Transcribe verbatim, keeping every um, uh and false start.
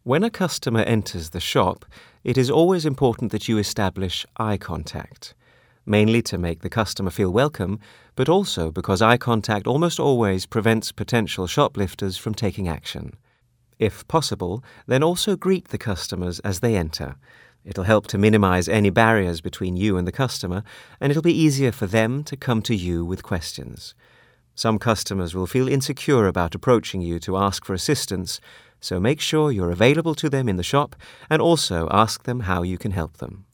When a customer enters the shop, it is always important that you establish eye contact, mainly to make the customer feel welcome, but also because eye contact almost always prevents potential shoplifters from taking action. If possible, then also greet the customers as they enter. It'll help to minimize any barriers between you and the customer, and it'll be easier for them to come to you with questions. Some customers will feel insecure about approaching you to ask for assistance, so make sure you're available to them in the shop and also ask them how you can help them.